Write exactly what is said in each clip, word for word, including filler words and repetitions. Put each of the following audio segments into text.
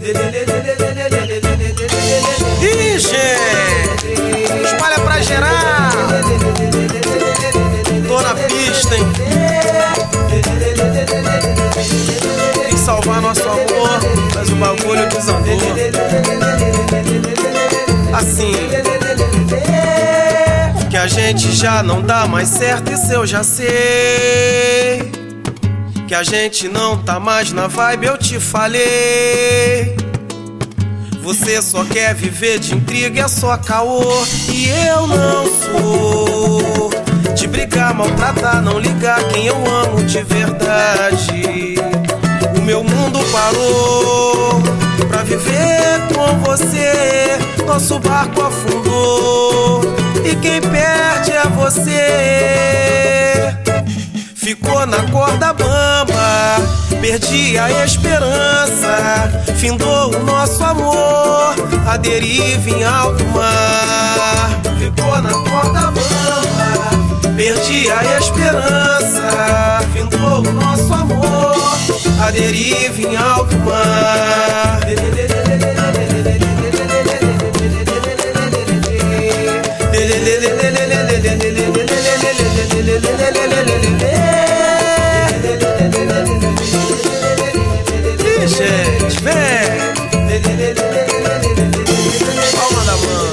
Ih, gente, espalha pra geral. Tô na pista, hein? Tem que salvar nosso amor, mas o bagulho desandou. Assim, que a gente já não dá mais certo, isso eu já sei. Que a gente não tá mais na vibe, eu te falei. Você só quer viver de intriga, é só caô. E eu não sou de brigar, maltratar, não ligar quem eu amo de verdade. O meu mundo parou pra viver com você. Nosso barco afundou e quem perde é você. Ficou na corda bamba, perdi a esperança. Findou o nosso amor, a deriva em alto mar. Ficou na corda bamba, perdi a esperança. Findou o nosso amor, a deriva em alto mar. Gente, vem! Palma da mão.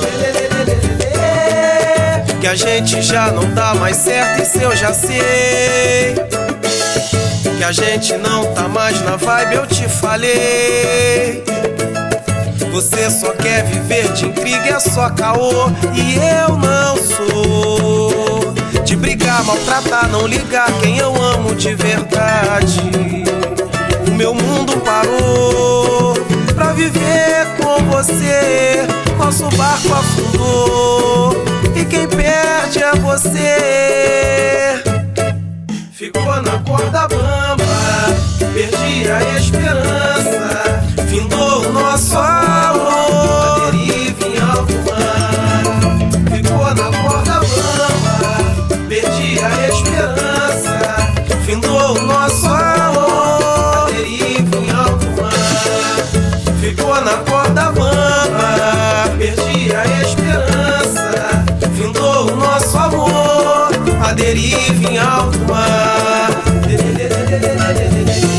Que a gente já não dá mais certo, isso eu já sei. Que a gente não tá mais na vibe, eu te falei. Você só quer viver de intriga, é só caô. E eu não sou de brigar, maltratar, não ligar quem eu amo de verdade. O meu mundo parou pra viver com você. Nosso barco afundou e quem perde é você. Ficou na corda bamba, perdi a esperança. Findou o nosso amor, a deriva em alto mar. Ficou na corda bamba, perdi a esperança. Findou o nosso amor, a deriva em alto mar. Ficou na corda bamba, perdi a esperança. Findou o nosso amor, a deriva em alto mar.